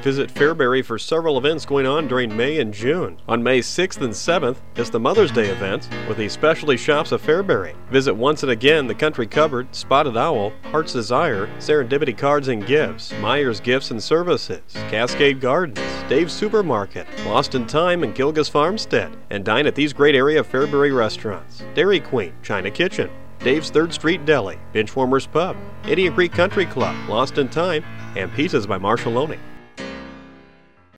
Visit Fairbury for several events going on during May and June. On May 6th and 7th is the Mother's Day event with the Specialty Shops of Fairbury. Visit once and again the Country Cupboard, Spotted Owl, Heart's Desire, Serendipity Cards and Gifts, Myers Gifts and Services, Cascade Gardens, Dave's Supermarket, Lost in Time, and Gilgas Farmstead, and dine at these great area Fairbury restaurants: Dairy Queen, China Kitchen, Dave's 3rd Street Deli, Benchwarmers Pub, Indian Creek Country Club, Lost in Time, and Pizzas by Marshall Loney.